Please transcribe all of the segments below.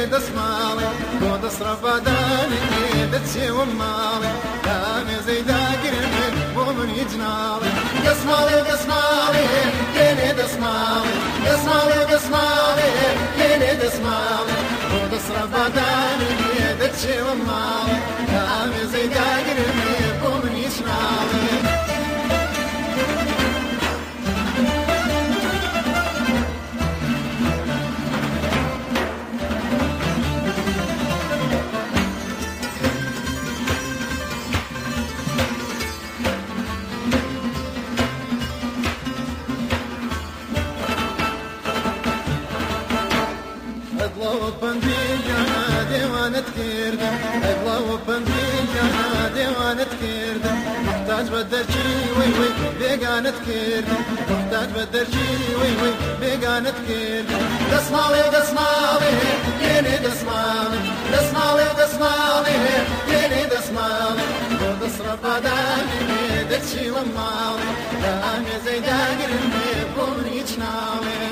دسمالي بود صرفا داني دتشي ومالي دامي زي داقر ومن يجنالي دسمالي دسمالي ليلي دسمالي دسمالي دسمالي ليلي دسمالي بود صرفا داني دتشي ومالي دامي زي داقر ومن يجنالي محتاج بدرجي وي وي بيقانت كير محتاج بدرجي وي وي بيقانت كير دسمالي دسمالي يني دسمالي دسمالي دسمالي يني دسمالي بود صرفا داني دتشي ومالي دامي زي داقر بوني جنالي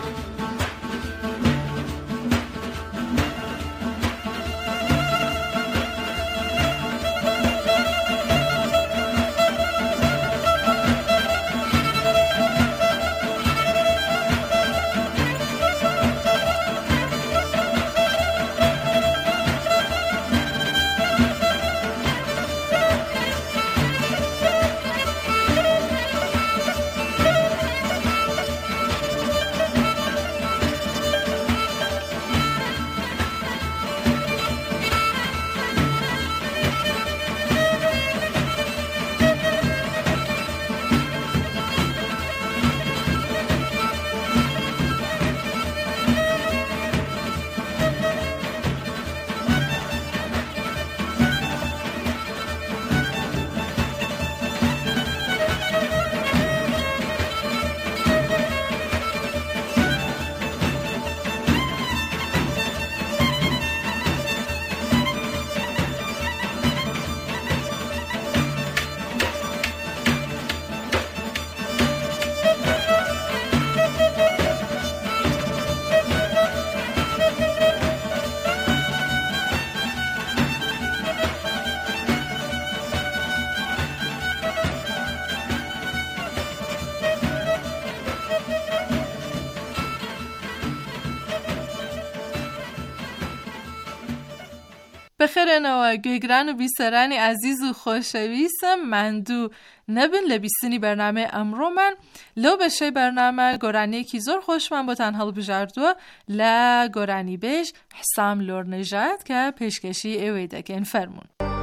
بخیرنەوە گوێگران و بیسەرانی عزیز و خۆشەویستم مندوو نەبن لە بیستنی بەرنامە ئەمڕۆمان لەو بەشەی بەرنامە گۆرانیەکی زۆر خۆشمان بۆتان هەڵبژاردووە لە گۆرانی بێژ حسام لۆرنژاد کە پێشکەشی ئێوەی دەکەن فەرمون.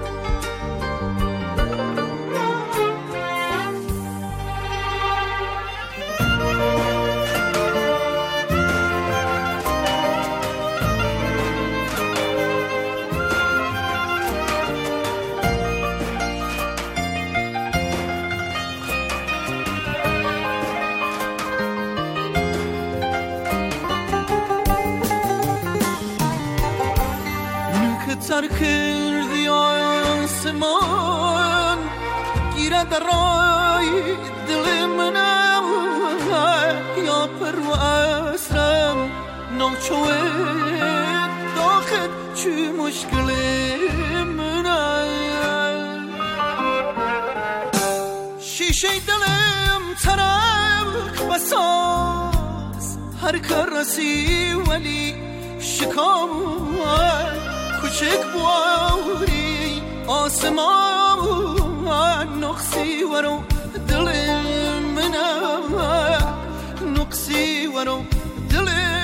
سر کردی آسمان گیره در رای دل منم یا پرو اسرم نوچوه داخل چی مشکل منم شیشه دلم ترک بساز هر کار رسی ولی شکام کوچک بواری آسمان نقصی ورو دل منم نقصی ورو دل منم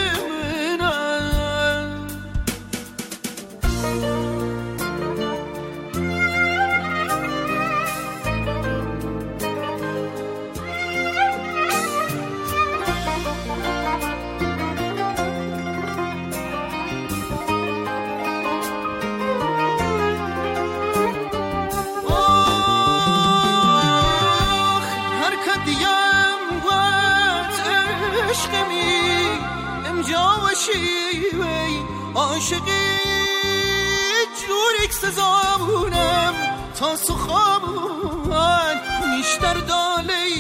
عاشقی جوریک سزامونم تا سخامون نیشتر دالی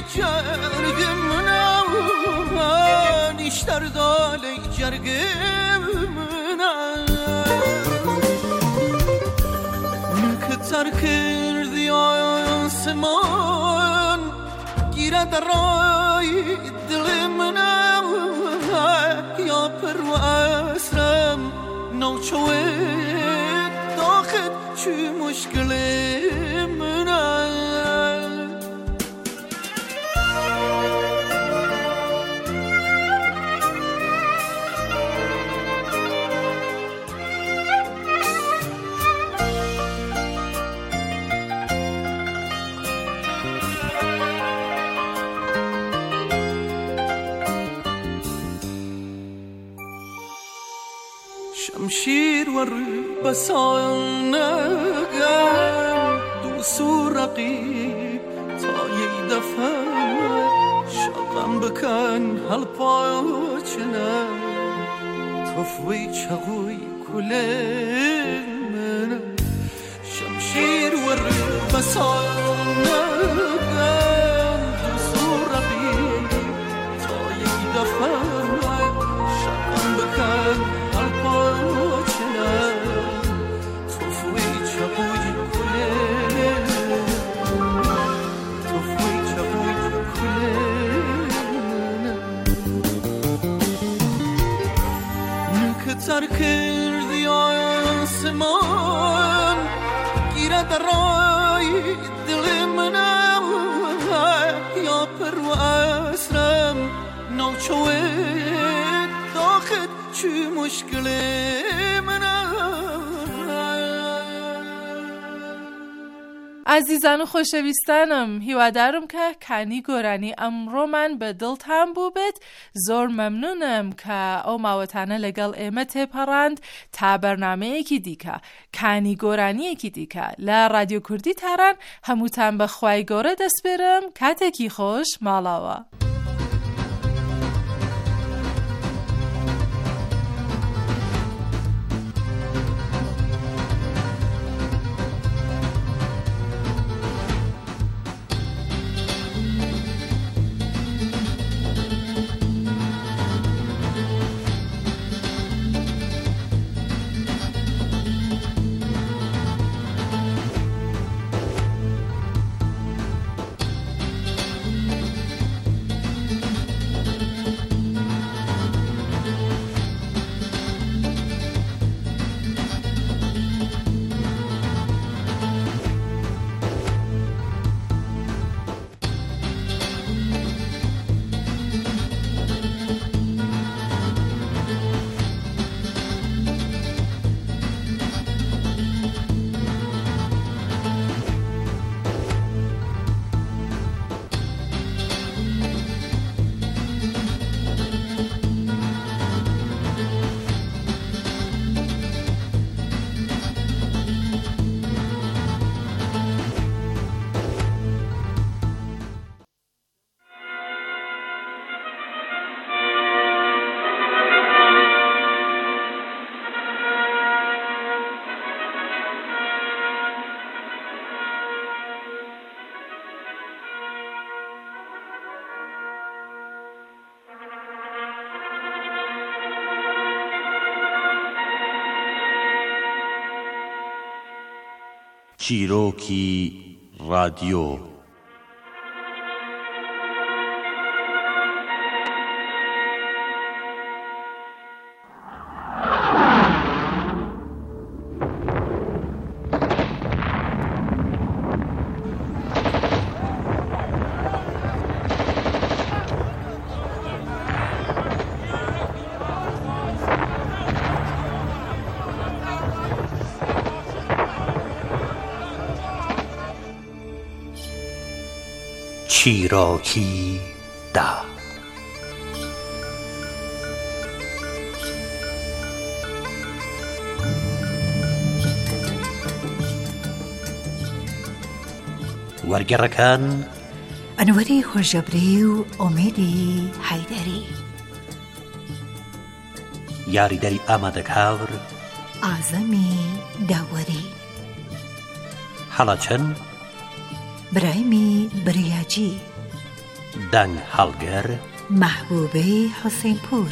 جرگمونم نیشتر دالی جرگمونم تر کردی آسمان گیرد رای دل منم یا پرو اسرم نوچوه داخل چی مشکل منم شمشیر ور بسان نگم دوست و رقیب تا یه دفعه شقم بکن هل پاچنه تفوی چغوی کله منه شمشیر ور بسان نگم دوست و رقیب تا یه دفعه شقم بکن تر کردی آسمان گیرد رای دل منم یا پرو اسرم نوچوه داخل چی مشکل منم عزیزان و خوشویستانم هیوادارم که کنی گرانی امرو من به دلتان بوبت زور ممنونم که او ماوتانه لگل ایمت پرند تا برنامه یکی دیکه کنی گرانی یکی دیکه لرادیو کردی تران هموتان به خواهی گره دست برم کتکی خوش مالاوا چیروکی رادیو چیراکی دا وەرگێڕەکان ئەنوەری خۆشەبرێ و ئۆمێدی حەیدەری یاریدەری ئامادەکاور ئازەمی داوەری هەڵەچەن برایمی بریاجی دەنگ هەڵگەر محبوبەی حوسێنپور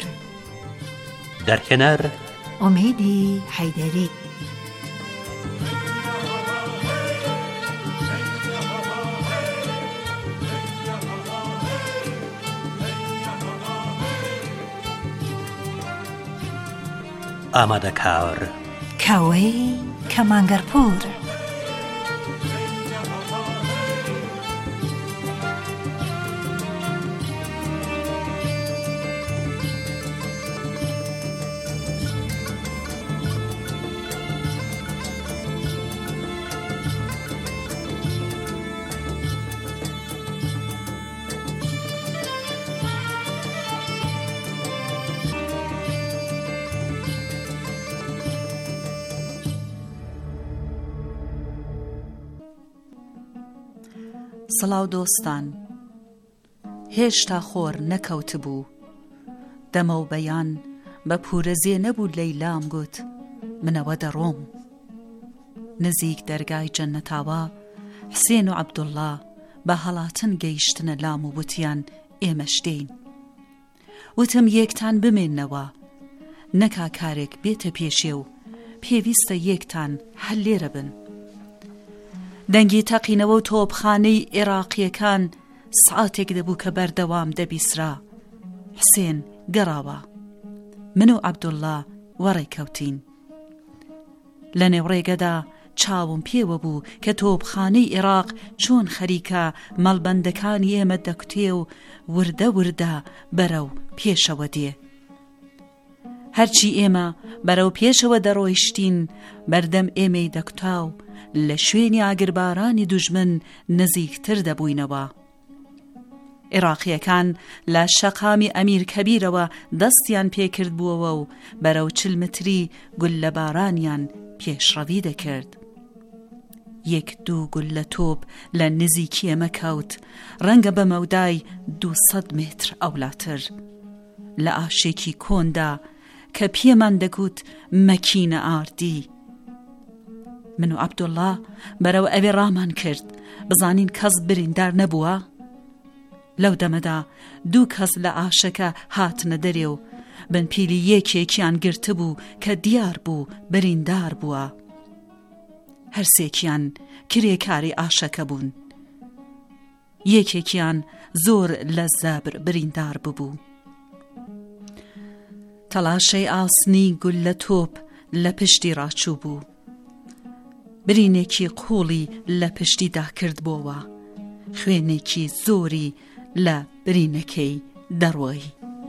دەرکەنەر ئۆمێدی حەیدەری ئامادەکار کاوەی کەمانگەرپور. سڵاو دۆستان، هێشتا خۆر نەکەوتبوو دەمە و بەیان بە پورەزێ نەبوو لەیلام گوت منەوە دەڕۆم. نزیک دەرگای جەننەتاوە حسێن و عەبدوڵڵا بە هەڵاتن گەیشتنە لام و وتیان ئێمەش دێین. وتم یەکتان بمێننەوە، نەکا کارێک بێتە پێشێ و پێویستە یەکتان هەل لێرە بن. دەنگی تەقینەوە و تۆپخانەی عێراقیەکان سعاتێک دەبوو کە بەردەوام دەبیسرا. حسێن گەڕاوە، من و عەبدوڵڵا وەڕێکەوتین. لە نێو ڕێگەدا چاوم پێوە بوو کە تۆپخانەی عێراق چۆن خەریکە مەڵبەندەکانی ئێمە دەکوتێ و وردە وردە بەرەو پێشەوە دێ. هەرچی ئێمە بەرەو پێشەوە دەڕۆیشتین بەردەم ئێمەی دەکوتا و لە شوێنی ئاگربارانی دوژمن نزیکتر دەبووینەوە. عێراقیەکان لە شەقامی ئەمیر کەبیرەوە دەستیان پێکرد بووەوە و بەرەو 40 متری گول لە بارانیان پێشڕەوی دەکرد. 1-2 گول لە تۆپ لە نزیکی ئێمە کەوت، ڕەنگە بە مەودای 200 متر ئەولاتر لە ئاشێکی کۆندا کە پێمان دەگوت مەکینە ئاردی. من و عەبدوڵڵا بەرەو ئەوێ ڕامان کرد بزانین کەس بریندار نەبووە. لەو دەمەدا 2 کەس لە ئاشەکە هاتنە دەرێ و بنپیلی یەکێکیان گرتبوو کە دیار بوو بریندار بووە. هەرسێکیان کرێکاری ئاشەکە بوون، یەکێکیان زۆر لە زەبر بریندار ببوو. تەلاشەی ئاسنی گول لە تۆپ لە پشتی ڕاچوو بوو. برینێکی قوڵی لە پشتیدا کرد بۆوە، خوێنێکی زۆری لە برینەکەی دەڕۆی.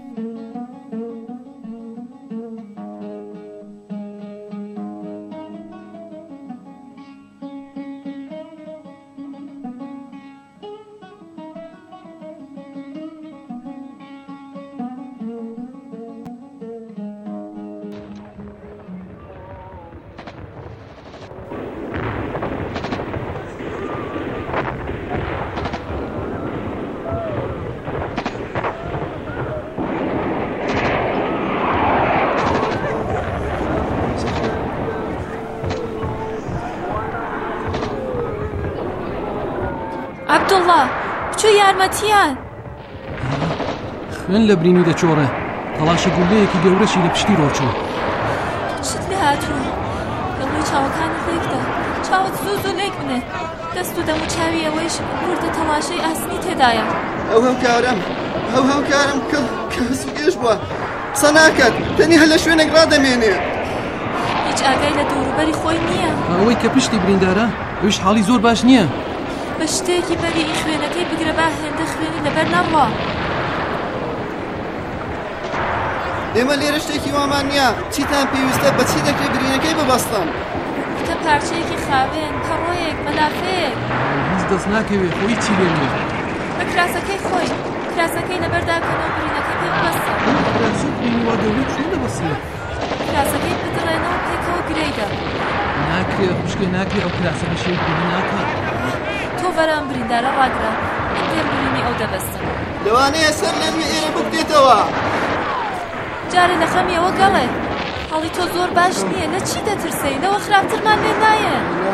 عەبدوڵڵا بچۆ یارمەتیان. خوێن لە برینی دەچۆڕە، تەڵاشە گوڵەیەکی گەورەشی لە پشتی ڕۆچوو. چت لێ هاتووە؟ دەڵێ چاوەکانت لێکدا، چاوت زوو لێک بنێ. دەست و دەم و چاوی ئەوەیش وردە تەڵاشەی ئاسنی تێدایە. ئەو هەمکارم کە سوگێش بووە قسە ناکات، تەنی هەر لە شوێنێک ڕادەمێنێ. هیچ ئاگای لە دووروبەری خۆی نییە. ئەوەی کە پشتی بریندارە ئەویش حاڵی زۆر باش نییە. بە شتێکی بەری خوێنەکەی بگرە با هێندە خوێنی لەبەر نەڕوا. ئێمە لێرە شتێکی وامان نییە. چیتان پێویستە بەچی دەکرێت برینەکەی ببەستن؟ کە پارچەیەکی خاوێن، پەڕۆیەک، مەلافەیەک. هیچ دەست ناکەوێت خۆی چی لێ نییە. بە کراسەکەی خۆی، کراسەکەی لەبەرداکەنەوە برینەکەی پێ ببەستە. کراسە برینی وا گەورەی چۆن دەبەستێ؟ کراسەکەی بدڕێنەوە پێکەوە گرەیدا. ناکرێ خوشکێ ناکرێ ئەو کراسە بەشەی برینی ناکات. تۆ بەرەم بریندارە ڕاگرە، من دێم برینی ئەو دەبەستم. لەوانەیە سەر لەنوێ ئێرە بکتێتەوە. جارێ لە خەمیەوە گەڵێ، هەڵی تۆ زۆر باش نییە، لە چی دەترسەی؟ لەوە خراپترمان لێ نایە.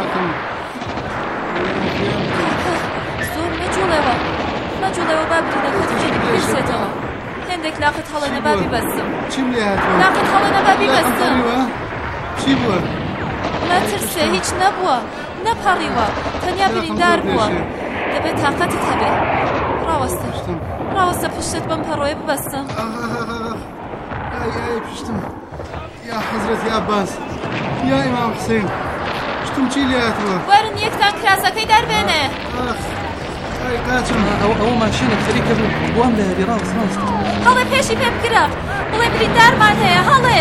زۆر نەجوڵێەوە با برینەکەت بپرسێتەوە. هێندێک لاقت هەڵێنە با بیبەستم. چیم لێ هاتووە؟ لاقت هەڵێنە با بیبەستم. چی بووە؟ نەترسێ، هیچ نەبووە، نەپەڕیوە، تەنیا بریندار بووە. دەبێت تاقەتت هەبێ. ڕاوەستە پشتت بەم پەڕۆیە ببەستم. پشتم یا حەزرەتی عەباس یا ئیمام حوسێن شتم چی لێهاتووە وەرن یەکتان کراسەکەی دەربێنێ ئای قاچم ئەوە ماشینێک خەریکە بوو وام لە ڕاست هەڵێ پێشی پێ بگرە بڵێ بریندارمان هەیە هەڵێ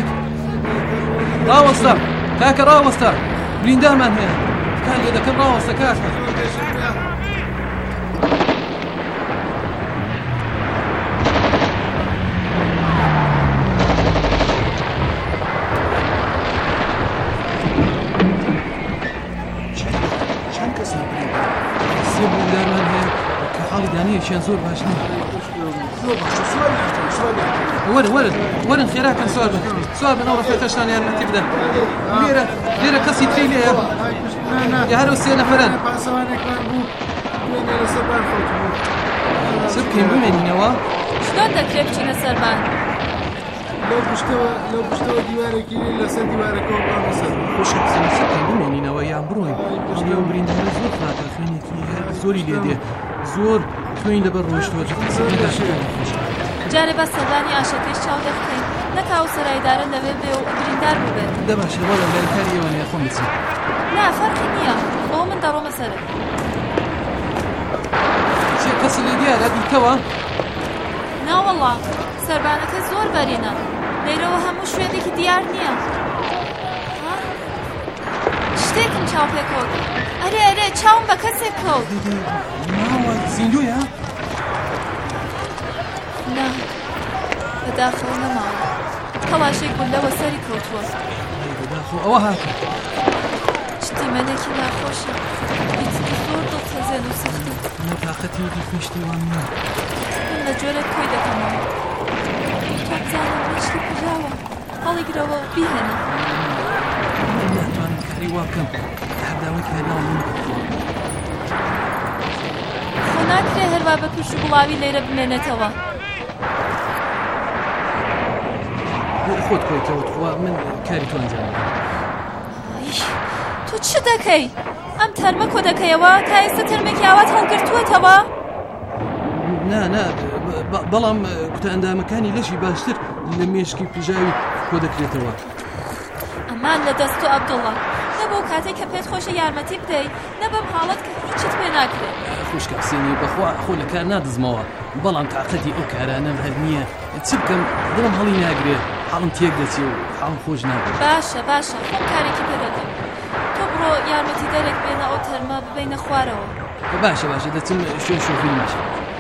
ڕاوەستە کاکە ڕاوەستە بریندارمان هەیە کان لێ دەکەم ڕاوەستە کاکە شان زور باش ورن خيراك سؤال بنا ورفيق شان يا رحتي بدا ليرة كسي تريلي يا هلو سينا فرن سبكين بمين نوا شلون دەکرێت بچینە سەربان لەو پشتەوە دیوارێکی لەسەر دیوارەکەەوە بامەسەر خۆشە سبکین بمێنینەوە یان بڕۆین هەڵێ و بریندارە زۆر خراپە خوێنێکی زۆری لێ دێ زۆر خوێن لەبەر ڕۆیشتوە جارێ بە سەردانی ئاشەکەیش چاو دەخکەین نەکاو سەرایدارە لەوێ بێ و بریندار ببێت دەباشە بۆ لە لای کاری ئەوەنێ خۆم بچین نا فەرقی نییە بەوە من دەڕۆمە سەرە کەسی لێ دیارە دیکەوە ناوەڵا سەربانەکە زۆر بەرینە لەیرەوە هەموو شوێنێکی دیار نییە شتێکم چاو پێکەوت ئەرێ چاوم بە کەسێک کەوت ناوە زیندوویە نا بەداخەوە نەماوە تەڵاشێک بوو لەوە سەری کەوتووە بەداخەوە ئەوە هاتە شتیمەنێکی ناخۆشە هیچی زۆر دڵتەزێن و سەختە نەتاقەتی دیپشتیوان نییە من لە جۆرە کۆی دەکەمەوە تۆزانم هیچی پژاوە هەڵیگرەوە و بیهێنە ناتوانم کاری وا بکەم هەرداوەی هێناوە من خۆ ناکرێ هەروە بە پشت و بڵاوی لێرە بمێنێتەوە خۆت کۆیتەوە خوا من کاری تۆ ئەنجام تۆ چ دەکەی؟ ئەم تەرمە کۆ دەکەیەوە تا ئێستا تەرمێکی ئاوات هەڵگرتووەتەوە؟ نا بەڵام کوتە ئەندامەکانی لەشی باشتر لە مێشکی پژاوی کۆ دەکرێتەوە ئەمان لە دەست و عەبدوڵڵا نەبوو کاتێک کە پێت خۆشە یارمەتی بدەیت نەبەم حاڵەت کە هیچت پێ ناکرێت خوشکە حسێنی بەخوا خۆ لە کار نادزمەوە بەڵام تاقەتی ئەو کارانەم هەر نییە چ بکەم دڵم هەڵی ناگرێت حاڵم تێک دەچێ و حاڵم خۆش ناگرێت باشە خۆم کارێکی پێ دەکەم تۆ بڕۆ یارمەتی دەرێک بێنە ئەو تەرمە ببەینە خوارەوە باشە دەچم شوێن شۆفیری ماشە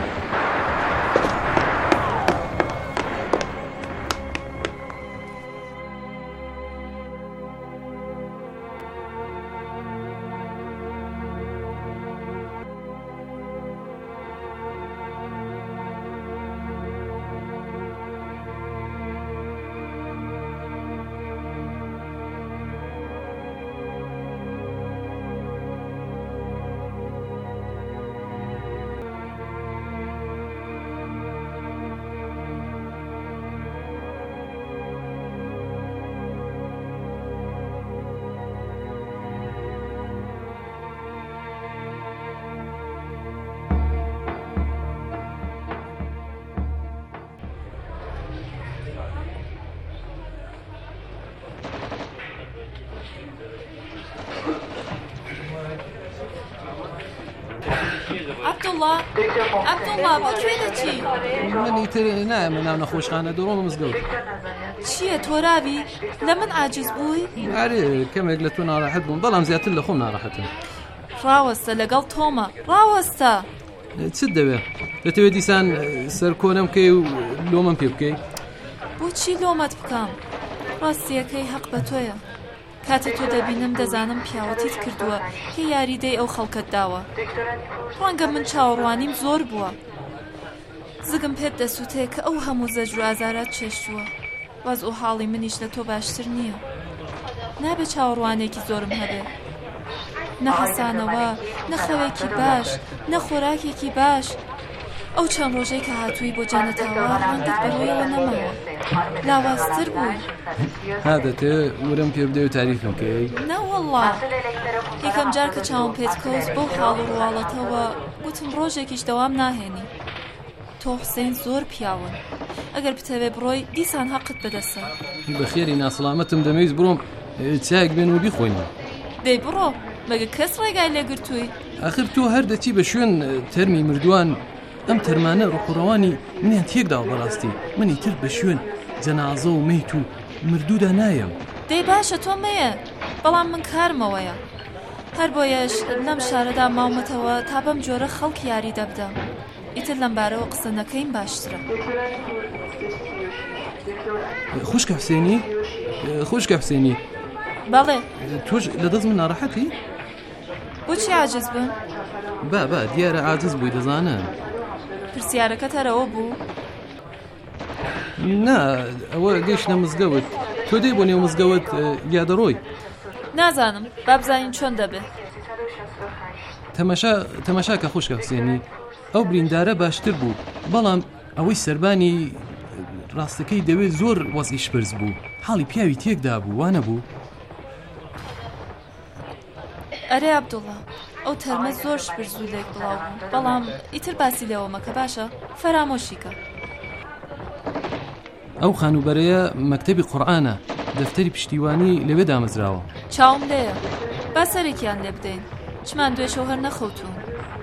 عەبدوڵڵا بۆ کوێ دەچی؟ من ئیتر نایەمە ناو نەخۆشخانە دەڕۆمە مزگەوت چییە تۆرابی؟ لە من عاجز بووی؟ ئارێ کەمێک لە تۆ ناڕەحەت بووم بەڵام زیاتر لە خۆم ناڕەحەتم ڕاوەستە لەگەڵ تۆمە ڕاوەستە چت دەوێت دەتەوێت دیسان سەر کۆنەم بکەی و لۆمەم پێ بکەی بۆچی لۆمەت بکەم؟ ڕاستیەکەی حەق بە تۆیە کاتە تۆ دەبینم دەزانم پیاوەتیت کردووە کە یاریدەی ئەو خەڵکت داوە ڕەنگە من چاوەڕوانیم زۆر بووە زگم پێت دەسووتێ کە ئەو هەموو زەجر و ئازارات چێشتووە واز ئەو حاڵی منیش لە تۆ باشتر نییە نابێت چاوەڕوانێکی زۆرم هەبێ نە حەسانەوە نە خەوێکی باش نە خۆراکێکی باش ئەو چەند ڕۆژەی کە هاتووی بۆ جانەتاوە ڕەنگت بەڕۆیەوە نەماوە لاوازتر بووی هادەتێ ورم پێ بدەی و تاریفم بکەی نەوەڵڵا یەکەم جار کە چاوم پێت کەوت بەو حاڵ و ڕواڵەتەوە گوتم ڕۆژێکیش دەوام ناهێنی تۆ حسێن زۆر پیاون ئەگەر بتەوێ بڕۆی دیسان حەقت بەدەستە. بەخێری ناسەلامەتم دەمەویست بڕۆم چاک بێن و بیخۆینەوە. دەی بڕۆ، مەگە کەس ڕێگای لێگرتووی؟ ئاخر تۆ هەر دەچی بە شوێن تەرمی مردووان، ئەم تەرمانە ڕووقڕەوانی منیان تێکداوە بەڕاستی. منی تر بە شوێن جەنازە و مەیت و مردوودا نایەم. دەی باشە تۆ مەیە، بەڵام من کارمەوەیە. هەر بۆیەش لەم شارەدا ماومەتەوە تا بەم جۆرە خەڵکی یاری دەبدەم. ئیتر لەم بارەوە قسە نەکەین باشترە. خوشکە حسێنی، خوشکە حسێنی. بەڵێ. تۆش لە دەست من ناڕەحەتی؟ بۆچی عاجز بن؟ با دیارە عاجز بووی دەزانم. پرسیارەکەت هەرەوە بوو؟ نا، ئەوە گەیشتە مزگەوت. تۆ دەی بۆ نێو مزگەوت یا دەڕۆی؟ نازانم، با بزانین چۆن دەبێ. تەماشا کە خوشکە حسێنی، ئەو بریندارە باشتر بوو، بەڵام ئەوەی سەربانی ڕاستەکەی دەوێت زۆر وەزئی شپرس بوو. حاڵی پیاوی تێکدا بوو، وانە بوو؟ ئەرێ عەبدوڵڵا، ئەو تەرمە زۆر شپرس و لێک بڵاو بوو، بەڵام ئیتر باسی لێوە مەکە باشە، فەرامۆشیکە. ئەو خانوبەرەیە مەکتەبی قورئانە، دەفتەری پشتیوانی لەوێ دامەزراوە. چاوم لێیە، با سەرێکیان لێ بدەین، چمان دوێشەوە هەر نەخەوتوون.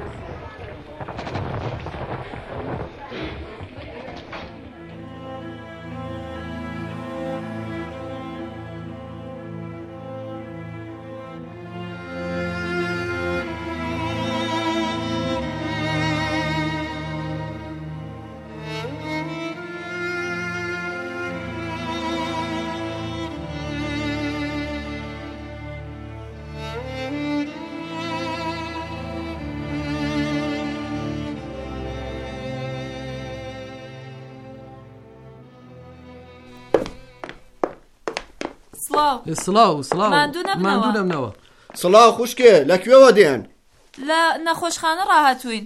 سڵاو ماندوو نەبنەوە. سڵاو خوشکێ، لەکوێوە دێن؟ لە نەخۆشخانە ڕاهاتوین،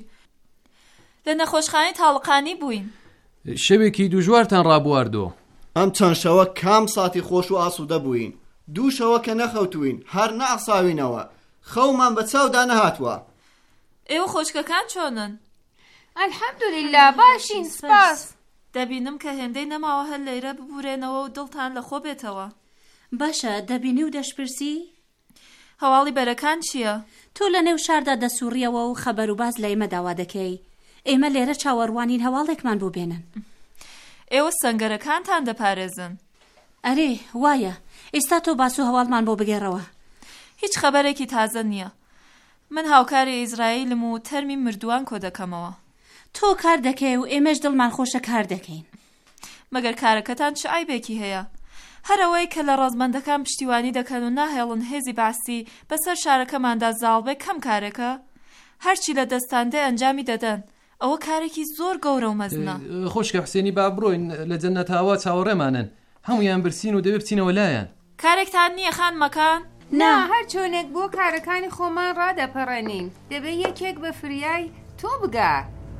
لە نەخۆشخانەی تاڵقانی بووین. شەوێکی دوژوارتان ڕابواردۆ. ئەم چەند شەوە کام ساتی خۆش و ئاسوودە بووین، دوو شەوە کە نەخەوتوین، هەر نەعساوینەوە، خەومان بە چاودا نەهاتوە. ئێوە خۆشکەکان چۆنن؟ ئەلحەمدولیلا باشین، سپاس. دەبینم کە هێندەی نەماوە هەر لەیرە ببورێنەوە و دڵتان لە خۆ بێتەوە. باشە، دەبینی و دەشپرسی؟ هەواڵی بەرەکان چییە؟ تۆ لە نێو شاردا دەسوڕیەوە و خەبەر و باز لە ئێمە داوا دەکەی. ئێمە لێرە چاوەڕوانین هەواڵێکمان بۆ بێنن. ئێوە سەنگەرەکانتان دەپارێزن؟ ئەرێ وایە، ئێستا تۆ باس و هەواڵمان بۆ بگێڕەوە. هیچ خەبەرێکی تازە نییە. من هاوکاری ئیزرائیلم و تەرمی مردووان کۆ دەکەمەوە. تۆ کار دەکەی و ئێمەش دڵمان خۆشە کار دەکەین. مەگەر کارەکەتان چ عیبێکی هەیە؟ هەرەوەی کە لە ڕازمەندەکان پشتیوانی دەکەن و ناهێڵن هێزی باسی بەسەر شارەکەماندا زاڵبێ کەم کارێکە، هەرچی لە دەستاندێ ئەنجامی دەدەن. ئەوە کارێکی زۆر گەورە و مەزنە. خۆشکە حسێنی، با بڕۆین لە جەننەتاوا چاوەڕێمانن، هەمویان برسین و دەبێ بچینەوە لایەن. کارێکتان نییە خانمەکان؟ نا، هەر چۆنێک بۆ کارەکانی خۆمان ڕادەپەڕێنین، دەبێ یەکێک بە فریای تۆ بگا.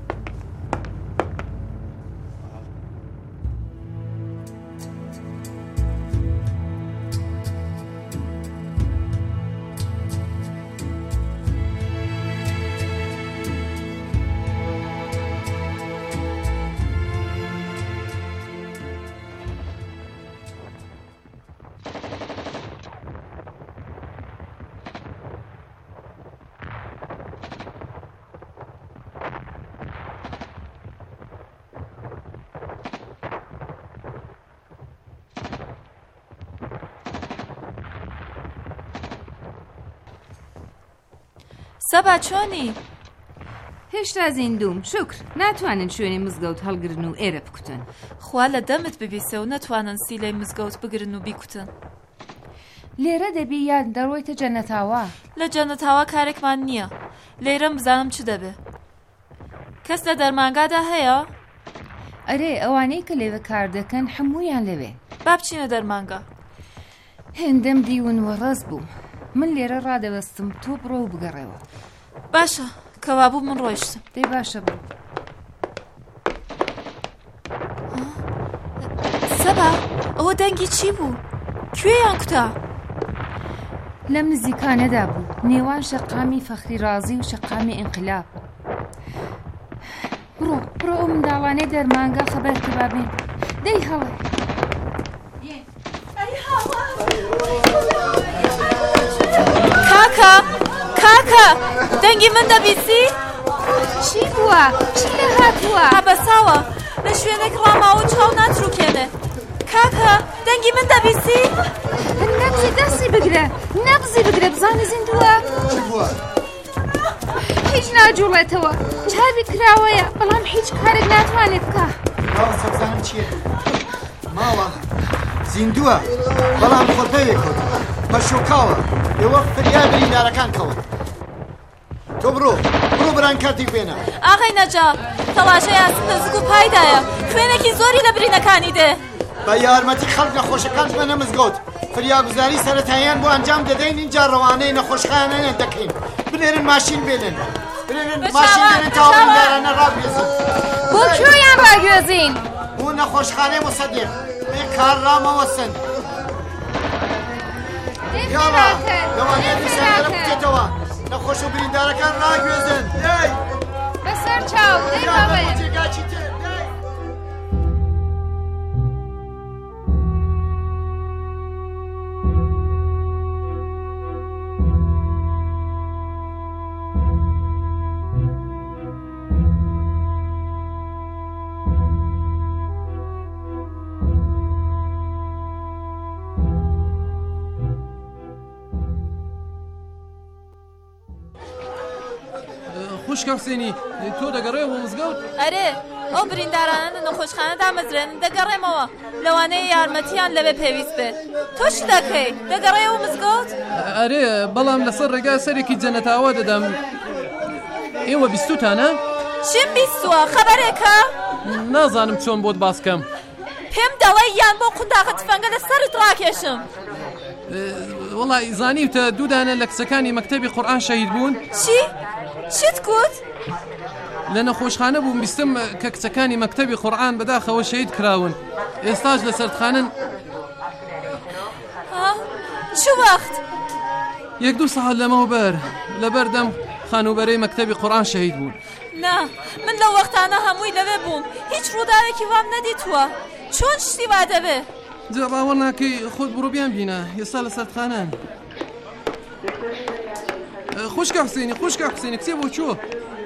سەبا چۆنی؟ هێشتا زیندوم، شکر. ناتوانن شوێنی مزگەوت هەڵگرن و ئێرە بکوتن. خوا لە دەمت ببیسێ و نەتوانن سیلەی مزگەوت بگرن و بیکوتن. لێرە دەبی یان دەڕۆیتە جەنەتاوا؟ لە جەنەتاوا کارێکمان نییە. لێرەم بزانم چ دەبێ. کەس لە دەرمانگادا هەیە؟ ئەرێ، ئەوانەی کە لێوە کار دەکەن هەموویان لەوێ. با بچینە دەرمانگا. هێندەم دیون و ڕەز بووم. من لێرە ڕادەوەستم، تۆ بڕۆ و بگەڕێەوە. باشە، کەوابوو من ڕۆیشتم. دەی باشە بڕۆ. سەبا، ئەوە دەنگی چی بوو؟ کوێیان کوتا؟ لەم نزیکانەدا بوو، نێوان شەقامی فەخری رازی و شەقامی ئینقلاب. بڕۆ ئەو منداڵانەی دەرمانگە خەبەرکە بابێن دەی هەڵێ کاکە دەنگی من دەبیسی؟ چی بووە؟ چی لە هاتووە؟ ئابەساوە لە شوێنێک ڕاماوە و چاو ناتروکێنێ. کاکە دەنگی من دەبیسی؟ نەبزی دەستی بگرە بزانە زیندووە. چی بووە؟ هیچ ناجوڵێتەوە چاوی کراوەیە بەڵام هیچ کارێک ناتوانێت بکە. ڕاستە بزانم چییە؟ ماوە زیندووە بەڵام خۆپەوێ کەوت پەشۆکاوە ئێوە فریای بریندارەکان کەوت. تۆ بڕۆ برانکارتی بێنە. ئاغای نەجا تەڵاشە یاسین نزیک و پایدایە خوێنێکی زۆری لە برینەکانی دێ. بە یارمەتی خەڵک نەخۆشەکان بنە مزگەوت فریاگوزاری سەرەتاییان بۆ ئەنجام دەدەین اینجا ڕەوانەی نەخۆشخانەیان دەکەین. بنێرن ماشین بێنن تا بریندارانە ڕابێزن. بۆ کوێیان ڕاگوێزین؟ بۆ نەخۆشخانەی مۆسەدیق بێ کار ڕامەوەسن. یاڵا لەوانەیە دیسانەرە بکێتەوە نەخۆش و بریندارەکان ڕاگوێزن. بەسەر چاو دەی بابێ. خوشکە حوسێنی تۆ دەگەڕێەوە بۆ مزگەوت؟ ئەرێ ئەو بریندارانە لە نەخۆشخانە دامەزرێنن دەگەڕێمەوە لەوانەیە یارمەتیان لەوێ پێویست بێت. تۆ چ دەکەی؟ دەگەڕێەوە مزگەوت؟ ئەرێ بەڵام لەسەر ڕێگا سەرێکی جەنەتاوە دەدەم. ئێوە بیستوتانە؟ چیم بیستووە خەبەرێکە؟ نازانم چۆن بۆت باس بکەم. پێم دەڵێ یان بۆ قونداغە تفەنگە لەسەرت ڕاکێشم. وەڵی زانیوتە دوودانە لە کچەکانی مەکتەبی قورئان شەهید بوون؟ چیت گوت؟ لە نەخۆشخانە بووم بیستم کە کچەکانی مەکتەبی قورئان بەداخەوە شەهید کراون. ئێستاش لە سەردخانن. چ وەخت؟ 1-2 ساعت لەمەوبەر لەبەردەم خانوبەرەی مەکتەبی قورئان شەهید بوون. نا من لەو وەختانە هەمووی لەوێ بووم هیچ ڕووداوێکی وام نەدیتووە. چۆن شتی وا دەبێ؟ جا باوەڕ ناکەی خۆت بڕۆ بیان بینە ئێستا لە سەردخانەن. خوشکە حوسێنی کچێ بۆ چۆ؟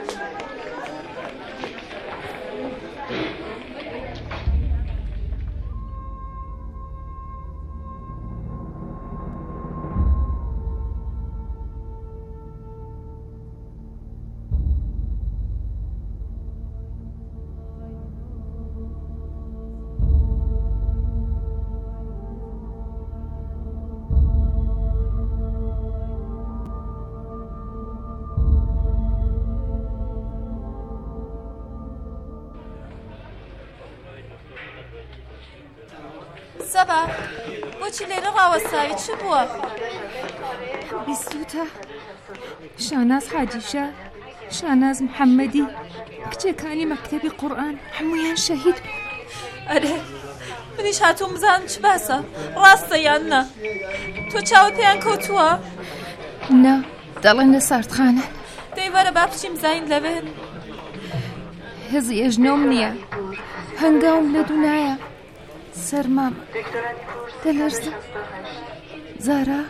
سەبا بۆچی لێرە ڕاوەستاوی چ بووە؟ بیستوتە شاناز حاجیشە شاناز محەممەدی کچەکانی مەکتەبی قورئان هەمویان شەهید بوو. ئەرێ منیش هاتووم بزانم چ باسە ڕاستە یان نە. تۆ چاوت پێیان کەوتووە؟ نا دەڵێن لە ساردخانە. دەی وەرە با بچیم زین لەوێن. هێزی ئێژنۆم نییە هەنگاوم لە دوونایە سەرمام دەلەرزم. زارا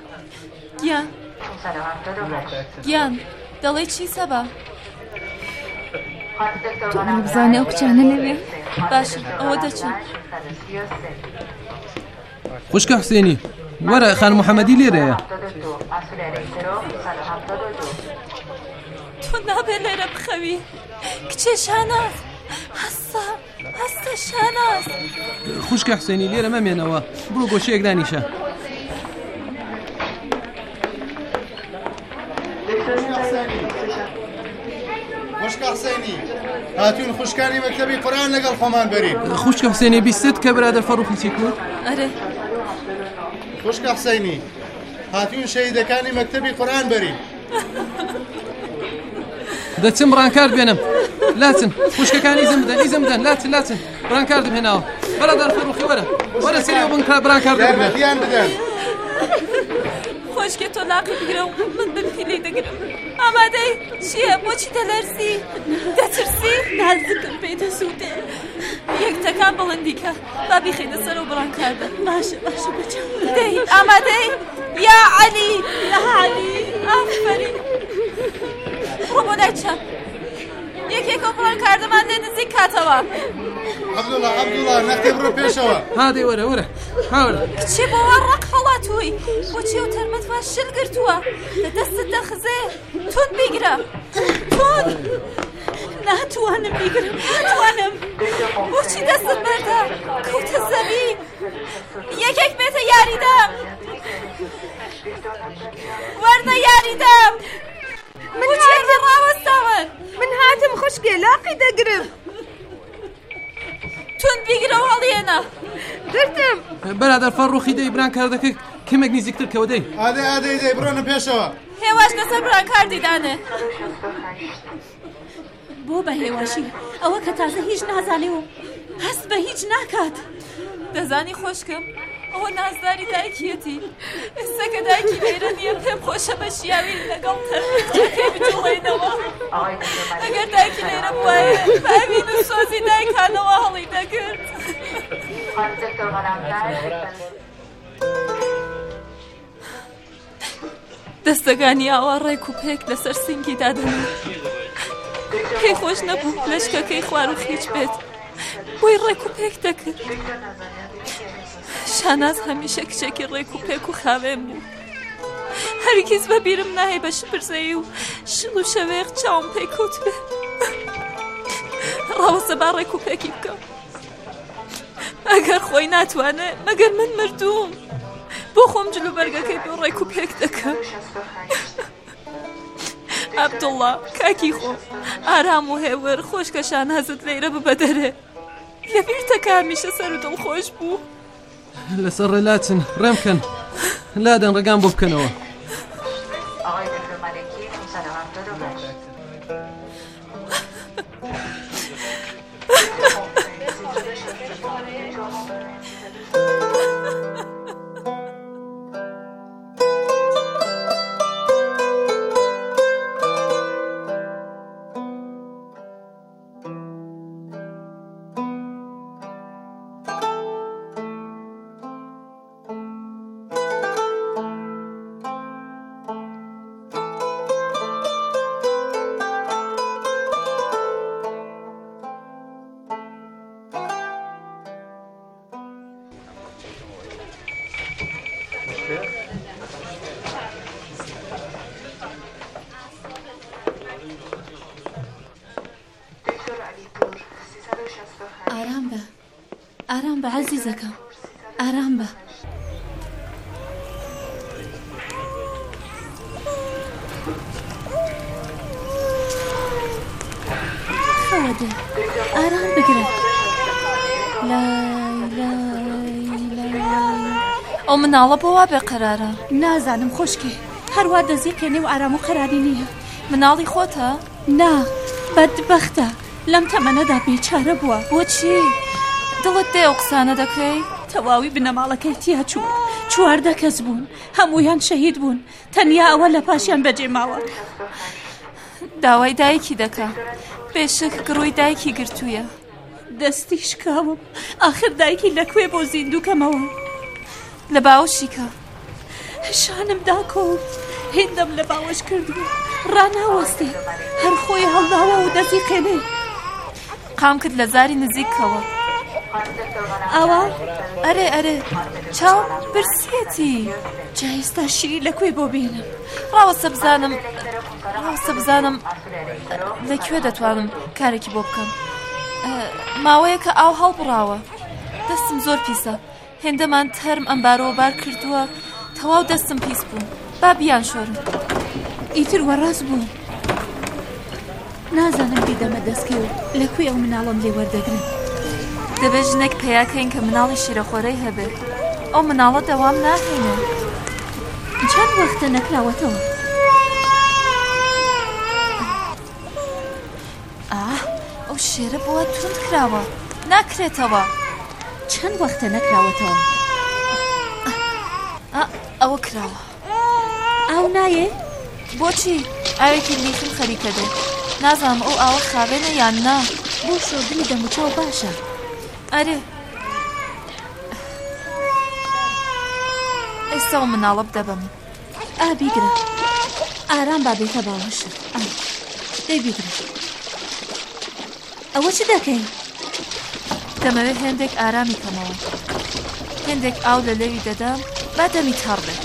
گیان دەڵێ چی سەبا؟ تۆ بزانێ ئەو کچانە لەوێ؟ باشە ئەوە دەچن. خوشکە حوسێنی وەرە خان محەممەدی لێرەیە. تۆ نابێ لێرە بخەوی کچێ شاناز هەستە شاناز. خوشکە حوسێنی لێرە مەمێنەوە بڕۆ گۆشەیەک دانیشە. خوشکە حوسێنی هاتوون خوشکانی مەکتەبی قورئان لەگەڵ خۆمان بەرین. خوشکە حوسێنی بیست کە برادەر فەڕوخی چی کرد؟ ئەرێ خوشکە حوسێنی هاتوون شەهیدەکانی مەکتەبی قورئان بەرین. دەچم ڕانکارد بێنم. لاتن خوشکەکانی ئیزم بدەن لاتن ڕانکاردم هێناوە. برادەر فەڕوخی وەرە سەری بن برانکارد یارمەتیان بدەن. خۆشکێ تۆ لاقی بگرە و من بپیلەی دەگرم. ئامادەی؟ چییە؟ بۆچی دەلەرزی؟ دەترسی؟ نازکم پێی دەسووتێ. یەکتەکان بڵندیکە با بیخێنە سەر و بڕانکاردە. باشە بچم. دەی ئامادەی؟ یا عەلی! یا عەلی! ئافەرین! ڕۆ بۆ لای چەپ. یەکێکە بڕانکاردەمان لێ نزیک کاتەوە. عەبدوڵڵا نەختێ بڕۆ پێشەوە. هادێ وەرە هاوەرە. کچێ بۆ وا ڕق هەڵاتووی. بۆچی ئەو تەرمەت وا شل گرتووە؟ لە دەستت دەخزێ. تون بیگرە. تون! ناتوانم بیگرم. ناتوانم. بۆچی دەستت بەردە؟ کەوتە زەوی. یەکێک بێتە یاریدەم. وەرنە یاریدەم. بۆچی ڕاوەستاون؟ من هاتم خوشکێ لاقی دەگرم. تون بیگرە و هەڵیێنە. گرتم. بەرادەر فەڕوخی دەی برانکاردەکە کەمێک نزیکتر کەوە دەی. ئادەی دەی بڕۆنە پێشەوە. هێواش لەسەر برانکاردی دانێ. بۆ بە هێواشی ئەوە کە تازە هیچ نازانێ و هەست بە هیچ ناکات. دەزانی خۆشکم ئەوە نازداری دایکیەتی. ئێستا کە دایکی لێرە نییە پێم خۆشە بە شیاوی لەگەڵ تەرکەکەی بجوڵێنەوە. ئەگەر دایکی لێرە بوایە ئەوین و سۆزی دایکانەوە هەڵی دەگرت. دەستەکانی ئاوا ڕێک و پێک لەسەر سینگی دادەنێ. پێی خۆش نەبوو لەشکەکەی خوار و خیچ بێت. بۆی ڕێک و پێک دەکرد. شاناز هەمیشە کچێکی ڕێک و پێک و خاوێن بوو. هەرگیز بەبیرم ناهێ بە شپرزەیی و شڵ و شەوێق چاوم پێی کەوت بێ. ڕاوەسە با ڕێک و پێکی بکەم. ئەگەر خۆی ناتوانێ مەگەر من مردووم. بۆ خۆم جلو بەرگەکەی بۆ ڕێک و پێک دەکەم. عەبدوڵڵا کاکی خۆ ئارام و هێور خۆشکە شانازت لێرە ببە دەرێ. لەبیرتەکە هەمیشە سەر و دڵخۆش بوو. لەسەر ڕێلاتن ڕێمکەن لادەن ڕێگان بۆ بکەنەوە. ئارام بە عەزیزەکەم ئارام بە. خەوەدە ئارام بگرە. ئەو مناڵە بۆ وا بێقەرارە. نازانم خۆشکێ هەروە دەزیقێنێ و ئارام و قەراری نییە. مناڵی خۆتە؟ نا بەدبەختە لەم تەمەنەدا بێچارە بووە. بۆچی؟ دڵت دێ ئەو قسانە دەکەی؟ تەواوی بنەماڵەکەی تیا چوو. 14 کەس بوون هەموویان شەهید بوون. تەنیا ئەوە لە پاشیان بەجێ ماوە. داوای دایکی دەکا. بێشک گڕووی دایکی گرتوویە. دەستی شکاوم. ئاخر دایکی لەکوێ بۆ زیندووکەمەوە. لە باوەشیکە. شانم داکۆت. هێندەم لە باوەش کردووە. ڕاناوەستی هەر خۆی هەڵداوە و دەستی قێنێ. قام کرد لە زاری نزیکەوە. ئەوە؟ ئەرێ چاو برسیەتی. جا ئێستا شیری لەکوێ بۆ بێنم؟ ڕاوەسە بزانم لەکوێ دەتوانم کارێکی بۆ بکەم. ماوەیە کە ئاو هەڵبڕاوە. دەستم زۆر پیسە. هێندەمان تەرم ئەمبارەوە بار کردووە. تەواو دەستم پیس بوو. با بیان شۆرم. ئیتر وەڕاست بوو. نازانم بیدەمە دەستکێ و لەکوێ ئەو مناڵم لێ وەردەگرن. دەبێت ژنێک پێیاکەین کە مناڵی شیرەخۆرەی هەبێت. ئەو مناڵە دەوام ناهێنێ. چەند وەختە نەکراوەتەوە؟ ئەو شێرە بۆوە تند کراوە. ناکرێتەوە. چەند وەختە نەکراوەتەوە؟ ئەوە کراوە. ئاو نایێ؟ بۆچی؟ ئاوێکی لیتم خەریکە دێ. نازانم ئەو ئاوە خاوێنە یان نا. بۆ شۆردنی دەموچاو باشە. ئەرێ ئێستا مناڵە بدەبم. بیگرە. ئارام با بێتە باوەشە. دەی بیگرە. ئەوە چ دەکەین؟ دەمەوێت هێندێک ئارامی کەمەوە. هێندێک ئاو لە لەوی دەدەم با دەمی تاڕ بێت.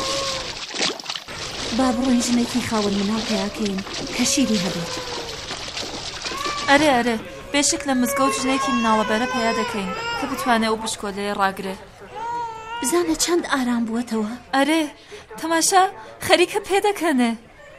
با بڕۆین ژنێکی خاوەن مناڵ پێیاکەین کە شیری هەبێت. ئەرێ بێشک لە مزگەوت ژنێکی مناڵەبەرە پەیا دەکەین کە بتوانێت ئەو بشکۆلەیە ڕاگرێ. بزانە چەند ئارام بووەتەوە. ئەرێ تەماشا خەریکە پێ دەکەنێ.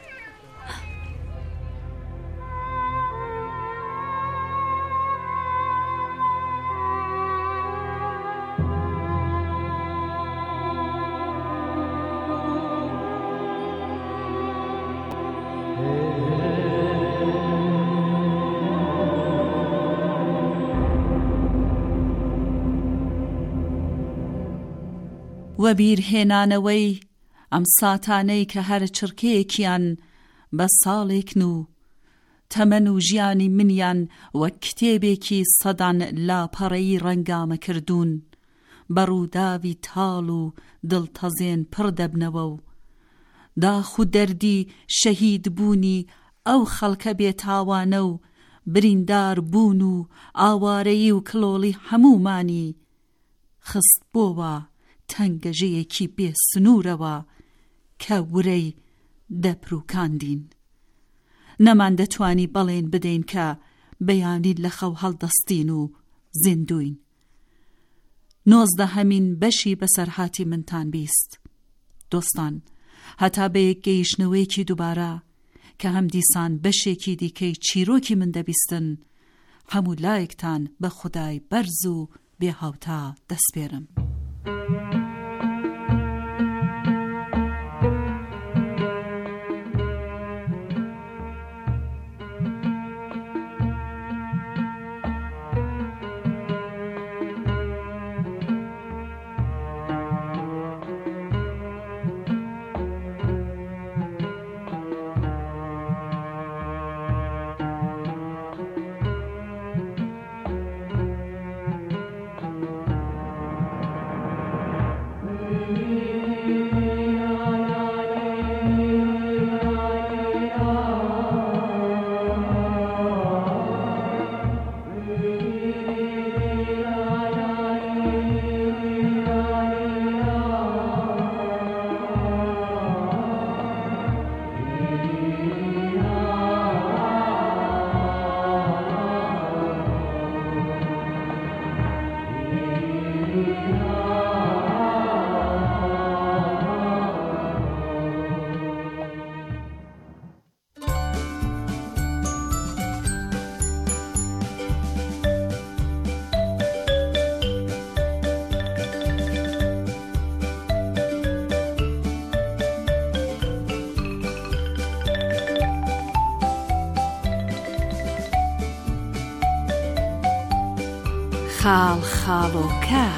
وە بیرهێنانەوەی ئەم ساتانەی کە هەر چرکەیەکیان بە ساڵێکن و تەمەن و ژیانی منیان وەک کتێبێکی سەدان لاپەڕەی ڕەنگامە کردوون بەڕووداوی تاڵ و دڵتەزێن پڕ دەبنەوە و داخ و دەردی شەهید بوونی ئەو خەڵکە بێتاوانە و بریندار بوون و ئاوارەیی و کلۆڵی هەمومانی خست بۆوە تەنگەژەیەکی بێ سنوورەوە کە ورەی دەپروکاندین. نەمان دەتوانی بەڵێن بدەین کە بەیانی لە خەو هەڵدەستین و زیندوین. 19 بەشی بەسەرهاتی منتان بیست. دۆستان، هەتا بە یەک گەیشتنەوەیەکی دووبارە کە هەم دیسان بەشێکی دیکەی چیرۆکی من دەبیستن، هەموو لایەکتان بە خودای بەرز و بێهاوتا دەسپێرم. خاڵ خاڵۆکە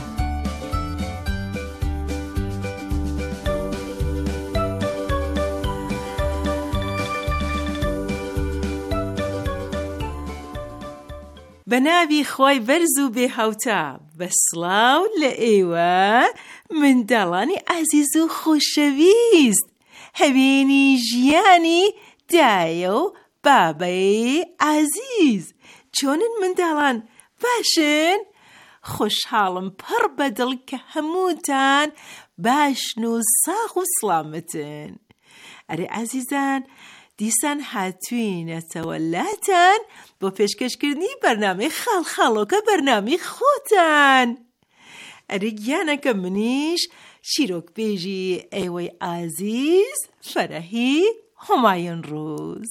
بەناوی خۆی بەرز و بێهاوتا بەسڵاو لە ئێوە منداڵانی عەزیز و خۆشەویست، هەوێنی ژیانی دایە و بابەی عەزیز. چۆنن منداڵان؟ باشن؟ خۆشحاڵم پڕ بەدڵ کە هەمووتان باشن و ساغ و سڵامەتن. ئەرێ عەزیزان، دیسان هاتوینەتەوە لاتان بۆ پێشکەشکردنی بەرنامەی خاڵخاڵۆکە، بەرنامی خۆتان. ئەرێ گیانەکە منیش چیرۆک بێژی ئێوەی عەزیز فەرەهی هۆمایون ڕووز.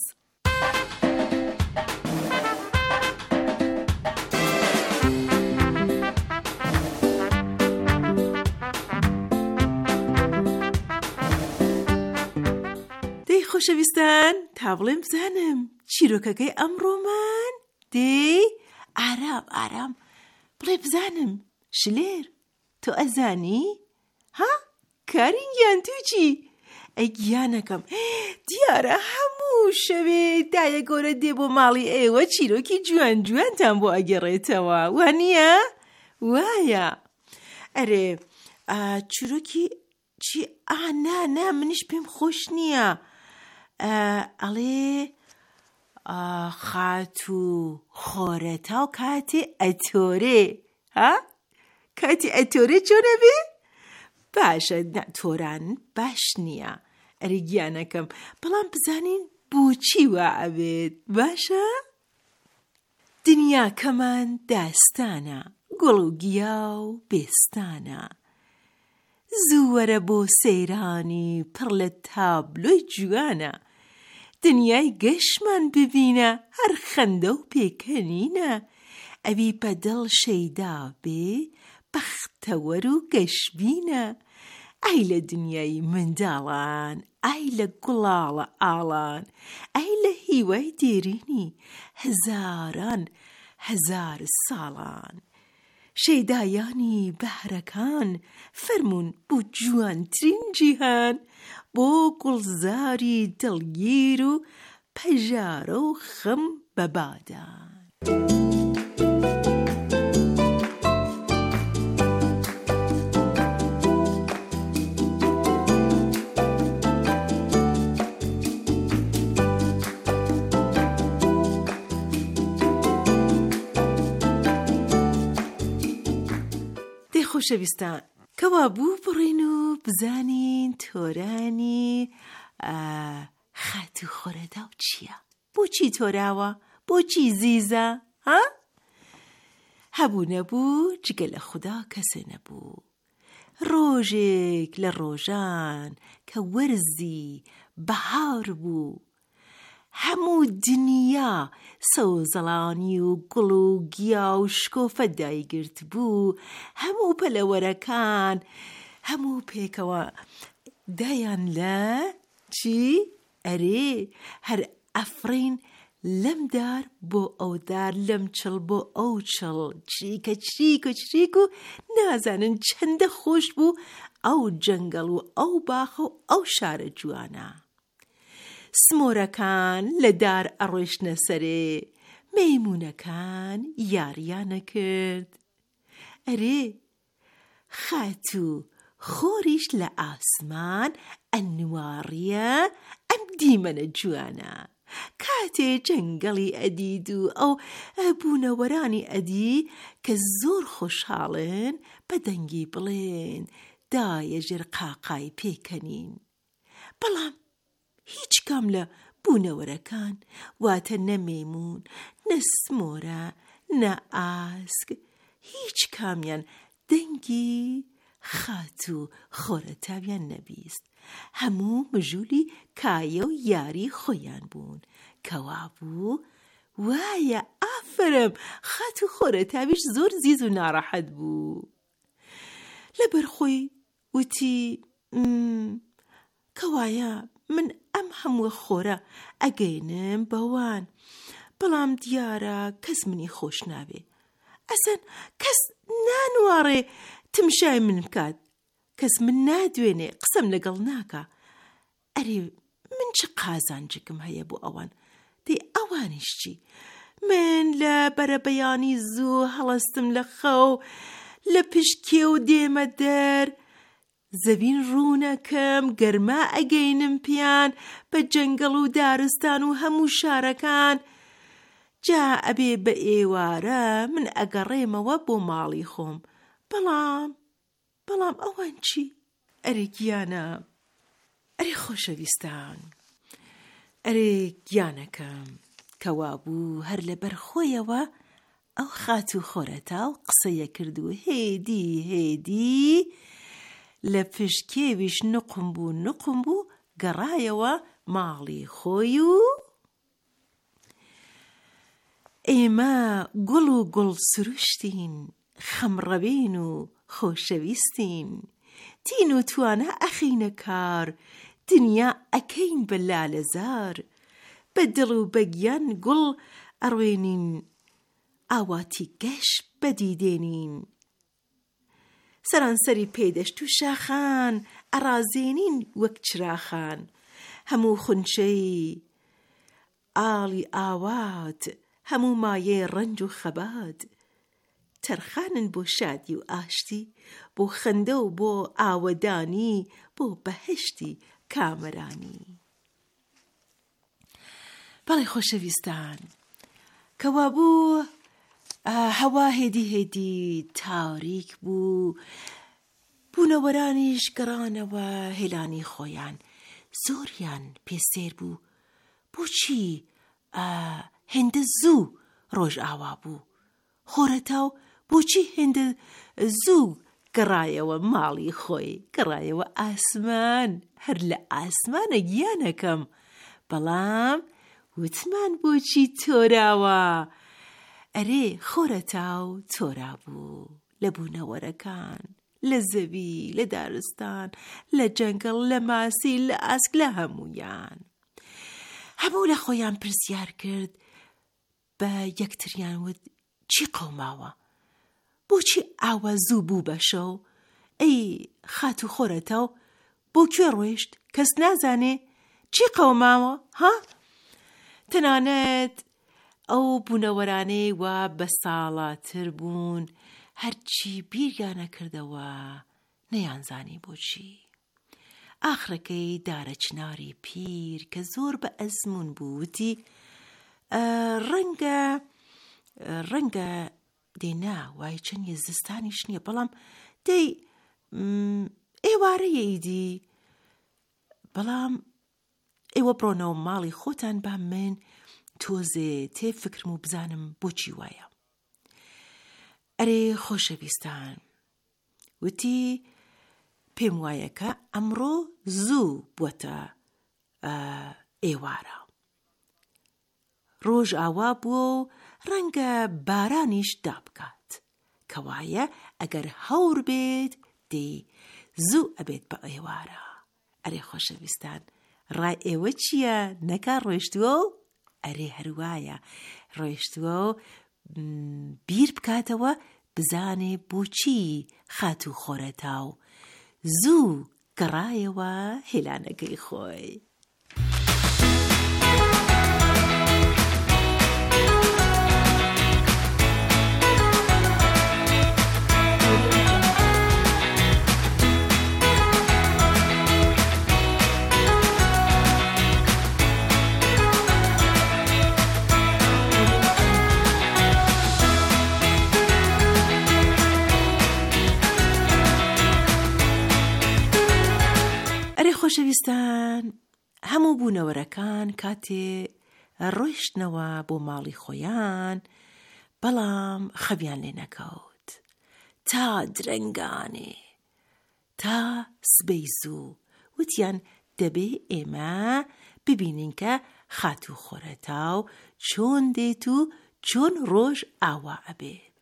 خۆشەویستان، تا بڵێم بزانم چیرۆکەکەی ئەمڕۆمان دێ ئارام بڵێ بزانم. شلێر تۆ ئەزانی؟ ها؟ کارینگیان تو چی؟ ئەگیانەکەم دیارە هەموو شەوێ دایە گۆرە دێ بۆ ماڵی ئێوە چیرۆکی جوان جوانتان بۆ ئەگەڕێتەوە وانییە؟ وایە ئەرێ چیرۆکی چی؟ نا منیش پێم خۆش نییە ئەڵێ خات و خۆرەتا و کاتێ ئەتۆرێ کاتی ئەتۆرێ چۆنە بێ؟ باشە تۆران باش نییە ئەرێ گیانەکەم بەڵام بزانین بۆچی وا ئەبێت باشە؟ دنیاکەمان داستانە گوڵ و گیا و بێستانە زوو وەرە بۆ سەیرانی پڕ لە تابلۆی جوانە دنیای گەشمان ببینە هەر خەندە و پێکەنینە ئەوی بەدڵ شەیدا بێ بەختەوەر و گەشبینە ئای لە دنیای منداڵان ئای لە گوڵاڵە ئاڵان ئای لە هیوای دێرینی هەزاران هەزار ساڵان شەیدایانی بەهرەکان فەرمون بۆ جوانترین جیهان بۆ گوڵزاری دڵگیر و پەژارە و خەم بەبادان خۆشەویستان کەوا بوو بڕین و بزانین تۆرانی خات و خۆرەدا و چییە؟ بۆچی تۆراوە؟ بۆچی زیزە؟ هەبوو نەبوو جگە لە خوددا کەسێ نەبوو ڕۆژێک لە ڕۆژان کە وەرزی بەهار بوو هەموو دنیا سەوزەڵانی و گوڵ و گیا و شکۆفە دایگرت بوو هەموو پەلەوەرەکان هەموو پێکەوە دایان لە چی؟ ئەرێ هەر ئەفرین لەم دار بۆ ئەو دار لەم چڵ بۆ ئەو چڵ چریکە چریک و نازانن چەندە خۆش بوو ئەو جەنگەڵ و ئەو باخە و ئەو شارە جوانە سمۆرەکان لە دار ئەڕۆیشتنە سەرێ مەیمونەکان یاریانە کرد ئەرێ خات و خۆریش لە ئاسمان ئەنواڕیە ئەم دیمەنە جوانە کاتێ جەنگەڵی ئەدید و ئەو بوونەوەرانی ئەدی کە زۆر خۆشحاڵن بە دەنگی بڵێن دایەژێر قاقای پێکەنین بەڵام هیچ کام لە بوونەوەرەکان واتە نەمەیمون نەسمۆرە نە ئاسک هیچ کامیان دەنگی خات و خۆرەتاویان نەبیست هەموو مژولی کایە و یاری خۆیان بوون کەوا بوو وایە ئافرم خات و خۆرەتاویش زۆر زیز و ناڕەحەت بوو لەبەر خۆی وتی کەوایە من ئەم هەموو خۆرە ئەگەینم بەوان بەڵام دیارە کەس منی خۆش نابێ ئەسەن کەس نانوارێ تمشای من بکات کەس من نادوێنێ قسەم لەگەڵ ناکە ئەرێ من چ قازانجێکم هەیە بۆ ئەوان دەی ئەوانیش چی من لە بەرەبەیانی زوو هەڵەستم لە خەو لە پشکێ و دێمە دەر زەوین ڕوونەکەم گەرما ئەگەینم پیان بە جەنگەڵ و دارستان و هەموو شارەکان جا ئەبێ بە ئێوارە من ئەگەڕێمەوە بۆ ماڵی خۆم بەڵام ئەوان چی؟ ئەرێ گیانە ئەرێ خۆشەویستان ئەرێ گیانەکەم کەوا بوو هەر لەبەر خۆیەوە ئەو خات و خۆرەتا و قسەیە کرد و هێدی لە پشکێویش نقم بوو گەڕایەوە ماڵی خۆی و ئێمە گوڵ و گوڵ سروشتین خەمڕەبین و خۆشەویستین تین و توانە ئەخینە کار دنیا ئەکەین بە لالەزار بە دڵ و بەگیان گوڵ ئەڕوێنین ئاواتی گەش بەدیدێنین سەرانسەری پێدەشت و شاخان ئەڕازێنین وەک چراخان هەموو خونچەی ئاڵی ئاوات هەموو مایێ ڕەنج و خەبات تەرخانن بۆ شادی و ئاشتی بۆ خەندە و بۆ ئاوەدانی بۆ بەهشتی کامەرانی. بەڵێ خۆشەویستان کەوا بوو هەوا هێدی تاریک بوو بوونەوەرانیش گەڕانەوە هێلانی خۆیان زۆریان پێسێر بوو بۆچی هێندە زوو ڕۆژ ئاوا بوو خۆرەتاو بۆچی هێندە زوو گەڕایەوە ماڵی خۆی گەڕایەوە ئاسمان هەر لە ئاسمانە گیانەکەم بەڵام وتمان بۆچی تۆراوە ئەرێ خۆرەتاو تۆرا بوو لە بوونەوەرەکان لە زەوی لە دارستان لە جەنگڵ لە ماسی لە ئاسک لە هەمویان هەموو لە خۆیان پرسیار کرد بە یەکتریان وت چی قەوماوە بۆچی ئاوە زوو بوو بە شەو ئەی خات و خۆرەتاو بۆ کوێ ڕۆیشت کەس نازانێ چی قەوماوە ها تەنانەت ئەو بوونەوەرانەی وا بە ساڵاتر بوون هەرچی بیریانە کردەوە نەیانزانی بۆچی ئاخرەکەی دارە چناری پیر کە زۆر بە ئەزمون بووتی ڕەنگە دێنا وای چەندی زستانیش نییە بەڵام دەی ئێوارەیەیدی بەڵام ئێوە بڕۆنەوە ماڵی خۆتان با من تۆزێ تێ فکرم و بزانم بۆچی وایە ئەرێ خۆشەویستان وتی پێم وایە کە ئەمڕۆ زوو بووەتە ئێوارە ڕۆژ ئاوا بووە و ڕەنگە بارانیش دابکات کەوایە ئەگەر هەور بێت دێ زوو ئەبێت بە ئێوارە ئەرێ خۆشەویستان ڕای ئێوە چییە نەکا ڕۆیشتووە و ئەرێ هەروایە ڕۆیشتووە و بیر بکاتەوە بزانێ بۆچی خات و خۆرەتاو زوو گەڕایەوە هێلانەکەی خۆی خۆشەویستان هەموو بوونەوەرەکان کاتێ ڕۆیشتنەوە بۆ ماڵی خۆیان بەڵام خەویان لێ نەکەوت تا درەنگانێ تا سبەی زوو وتیان دەبێ ئێمە ببینین کە خات و خۆرەتاو چۆن دێت و چۆن ڕۆژ ئاوا ئەبێت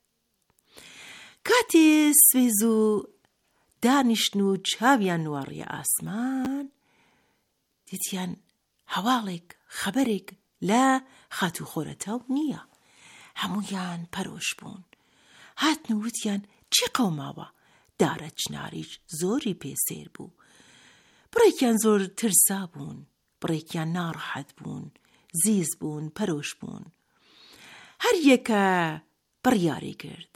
کاتێ سبەی زوو دانیشتن و چاویان نوارڕیە ئاسمان دیتیان هەواڵێک خەبەرێک لە خات و خۆرەتاو نییە هەمویان پەرۆش بوون هاتن و وتیان چی قەوماوە دارە چناریش زۆری پێسێر بوو بڕێکیان زۆر ترسا بوون بڕێکیان ناڕەحەت بوون زیز بوون پەرۆش بوون هەر یەکە بڕیاری کرد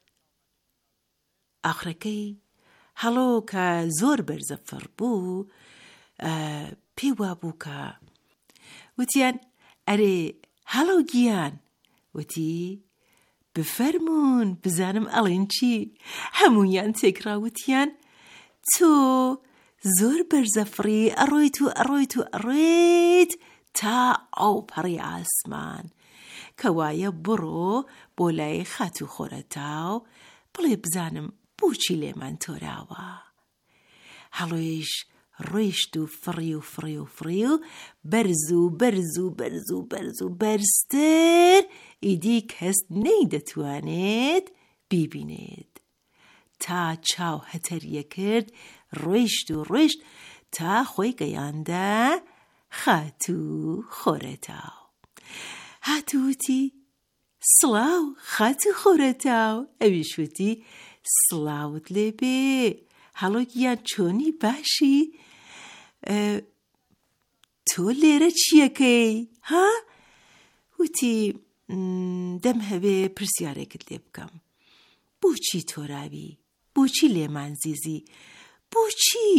ئاخرەکەی هەڵۆ کە زۆر بەرزەفڕ بوو پێوا بوو کە وتیان ئەرێ هەڵۆ گیان وتی بفەرمون بزانم ئەڵێن چی هەمویان تێکراوتیان تۆ زۆر بەرزەفڕی ئەڕۆیت تا ئەو پەڕی ئاسمان کەوایە بڕۆ بۆ لای خات و خۆرەتاو بڵێ بزانم بۆچی لێمان تۆراوە هەڵۆیش ڕۆیشت و فڕی و بەرز و بەرزتر ئیدی کەس نەیدەتوانێت بیبینێت تا چاو هەتەریە کرد ڕۆیشت تا خۆی گەیاندا خات و خۆرەتاو هاتووتی سڵاو خات و خۆرەتاو ئەویش وتی سڵاوت لێ بێ هەڵۆ گیان چۆنی باشی تۆ لێرە چیەکەی ها وتی دەم هەوێ پرسیارێکت لێ بکەم بۆچی تۆراوی بۆچی لێمان زیزی بۆچی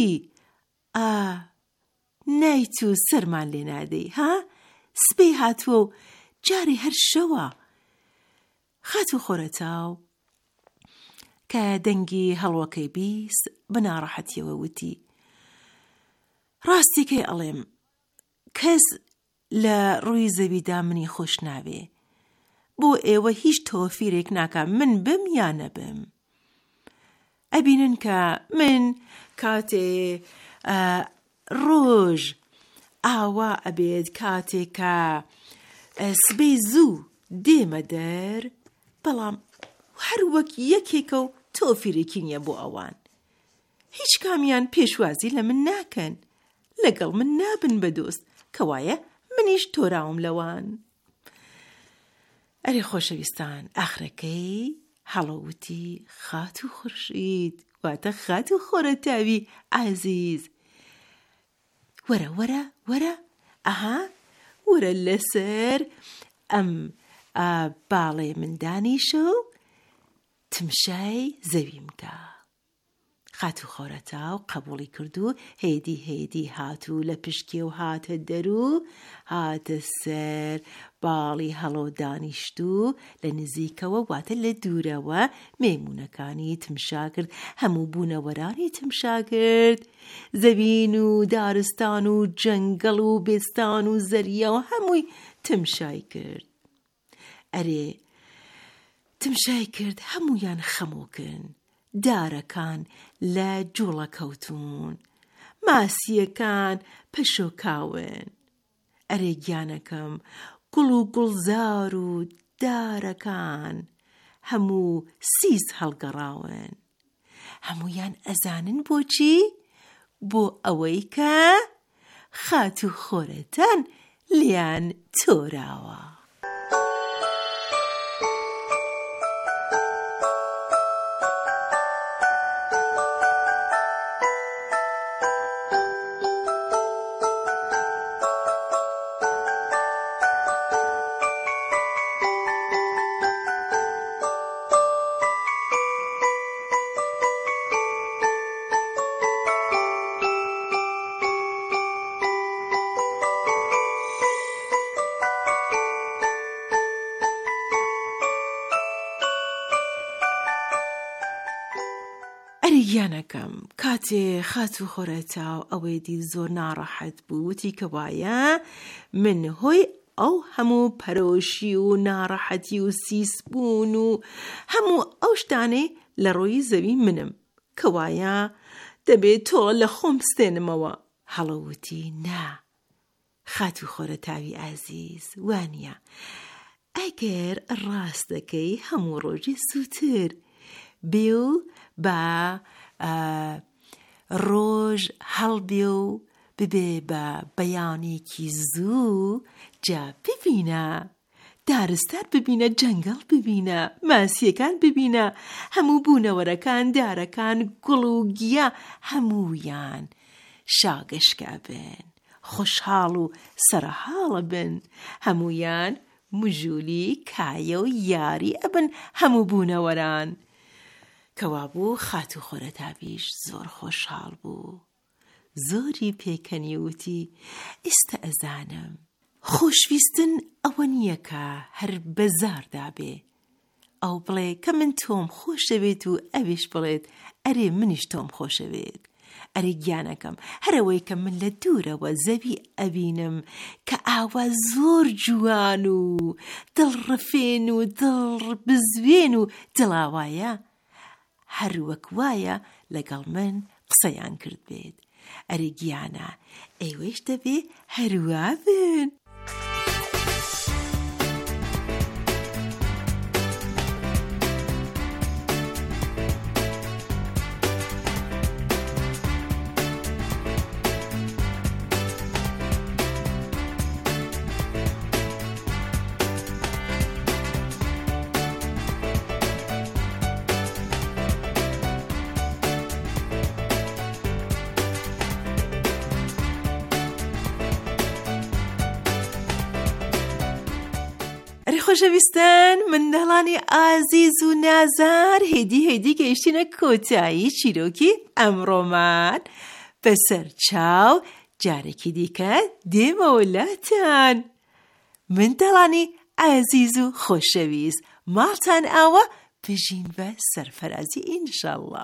نایت و سەرمان لێ نادەی ها سبەی هاتووە و جاری هەر شەوە خات و خۆرەتاو کە دەنگی هەڵوەکەی بیست بە ناڕەحەتیەوە وتی ڕاستیکەی ئەڵێم کەس لە ڕووی زەویدا منی خۆش ناوێ بۆ ئێوە هیچ تۆفیرێک ناکە من بم یا نەبم ئەبینن کە من کاتێ ڕۆژ ئاوا ئەبێت کاتێک کە سبەی زوو دێمە دەر بەڵام هەر وەک یەکێکە و تۆفیرێکی نییە بۆ ئەوان هیچ کامیان پێشوازی لە من ناکەن لەگەڵ من نابن بە دۆست کەوایە منیش تۆراوم لەوان ئەرێ خۆشەویستان ئاخرەکەی هەڵەوتی خات و خورشید واتە خات و خۆرەتاوی عەزیز وەرە وەرە وەرە ئەها وەرە لەسەر ئەم باڵێ مندانیشە و تمشای زەویم کە خات و خۆرەتاو قبوڵی کردو هێدی هاتوو لە پشکی و هاتە دەرو هاتە سەر باڵی هەڵۆ دانیشتو لە نزیکەوە واتە لە دوورەوە مەیمونەکانی تمشا کرد هەموو بوونەوەرانی تمشا کرد زەوین و دارستان و جەنگەڵ و بێستان و زەریا و هەمووی تمشای کرد ئەرێ تمشای کرد هەمویان خەمۆکن دارەکان لە جوڵە کەوتون ماسیەکان پەشۆکاون ئەرێ گیانەکەم گوڵ و گوڵزار و دارەکان هەموو سیس هەڵگەڕاون هەمویان ئەزانن بۆچی بۆ ئەوەی کە خات و خۆرەتان لیان تۆراوە گیانەکەم کاتێ خات و خۆرەتاو ئەوەی دی زۆر ناڕەحەت بوو وتی کە وایە من هۆی ئەو هەموو پەرۆشی و ناڕەحەتی و سیسبوون و هەموو ئەو شتانەی لە ڕۆی زەوی منم کە وایە دەبێت تۆ لە خۆم بستێنمەوە هەڵەوتی نا خات و خۆرەتاوی عەزیز وانە ئەگەر ڕاست دەکەی هەموو ڕۆژی سووتر بێ و بە ڕۆژ هەڵبێ و ببێ بە بەیانێکی زوو جا ببینە دارستان ببینە جەنگەڵ ببینە ماسیەکان ببینە هەموو بوونەوەرەکان دارەکان گوڵ و گیا هەموویان شاگەشکا بن خۆشحاڵ و سەرحاڵە بن هەموویان مژولی کایە و یاری ئەبن هەموو بوونەوەران کەوابوو خات و خۆرەتاویش زۆر خۆشحاڵ بوو زۆری پێکەنی وتی ئێستا ئەزانم خۆشویستن ئەوە نییە کە هەر بەزاردا بێ ئەو بڵێ کە من تۆم خۆشەوێت و ئەویش بڵێت ئەرێ منیش تۆم خۆشەوێت ئەرێ گیانەکەم هەرەوەی کە من لە دوورەوە زەوی ئەبینم کە ئاوا زۆر جوان و دڵڕفێن و دڵبزوێن و دڵاوایە هەر وەک وایە لەگەڵ من قسەیان کرد بێت ئەرێ گیانە ئێوەش دەبێ هەروە بن خۆشەویستان منداڵانی ئازیز و نازار هێدی گەیشتینە کۆتایی چیرۆکی ئەمڕۆمان بەسەر چاو جارێکی دیکە دێمەوەلاتان منداڵانی ئازیز و خۆشەویست ماڵتان ئاوە بژین بە سەرفەرازی ئینشاءڵڵا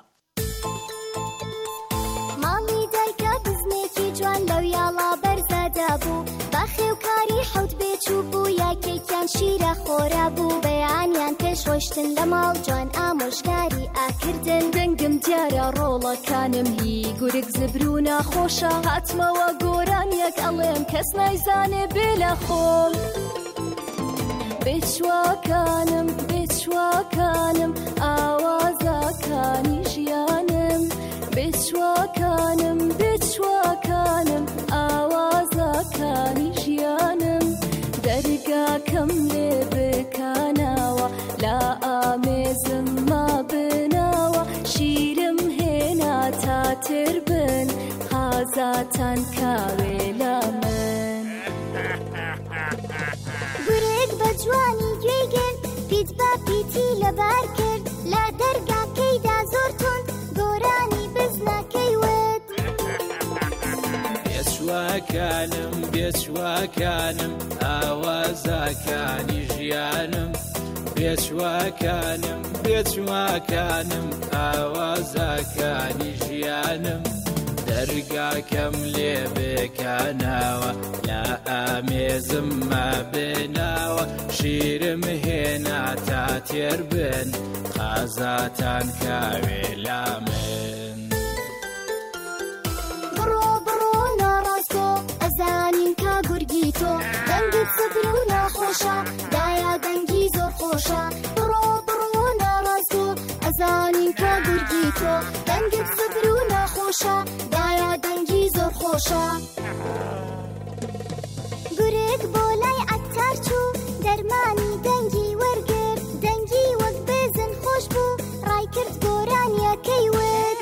ماڵی دایکە بزنێکی جوان لەو یاڵا بەرزەدا بوو بەخێوکاری حەوت بێچوو بوو یاکێکیان شیرە خۆرا بوو بەیانیان پێش ڕۆیشتن لە ماڵ جوان ئامۆژگاری ئاکردن دەنگم دیارە ڕۆڵەکانم هی گورگ زبرو ناخۆشە هاتمەوە گۆرانیەک ئەڵێم کەس نایزانێ بێ لە خۆڵ بێچواکانم بێچواکانم ئاوازەکانی ژیانم بێچواکانم بێچواکانم ئاوازەکانی ژیانم دەرگاکەم لێ بکاناوە لا ئامێزم ما بناوە شیرم هێنا تا تر بن قازاتان کاوێ لە من گورگ بە جوانی گوێی گرت پیت بە پیتی لەبار کرد لە دەرگاکەیدا زۆر تند گۆرانی بزنەکەی وت بێچواکانم بێچواکانم ئاوازەکانی ژیانم بێچواکانم بێچواکانم ئاوازەکانی ژیانم دەرگاکەم لێ بکاناوە لا ئامێزم ما بناوە شیرم هێنا تا تێر بن قازاتان کاوێ لا من بڕۆ بڕۆ ناڕاستۆ ئەزانین کا گورگی تۆ دەنگت سەبر و ناخۆشە دایە دەنگی زۆر خۆشە بڕۆ بڕۆ ناڕاستۆ ئەزانین کا گورگی تۆ دەنگت سەبر و ناخۆشە دایە دەنگی زۆر خۆشە گورگ بۆ لای عەتار چوو دەرمانی دەنگی وەرگرت دەنگی وەک بێزن خۆش بوو ڕای کرد گۆرانیەکەی وت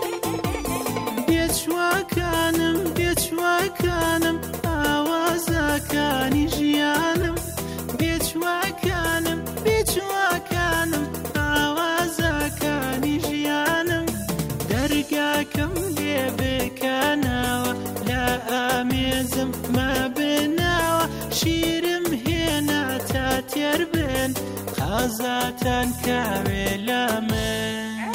بێچواکانم بێچواکانم ئاوازەکانی ژیانم بێچواکانم بێچواکانم ئاوازەکانی ژیانم دەرگاکەم لێ بکاناوە لا ئامێزم ما بناوە شیرم هێنا تا تێر بن قازاتان کاوێ لە من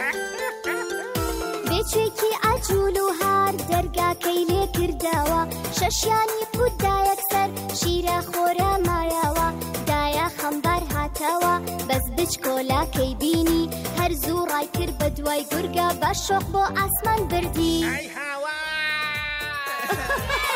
بێچێکی ئاجوول و هار دەرگاکەی لێ کرداوە شەشیانی قوتدا یەکسەر شیرە خۆرە مایاوە دایە خەمبەر هاتەوە بەس بچ کۆلاکەی بینی هەرزوو ڕای کرد بە دوای گورگە بە شۆق بۆ ئاسمان بردی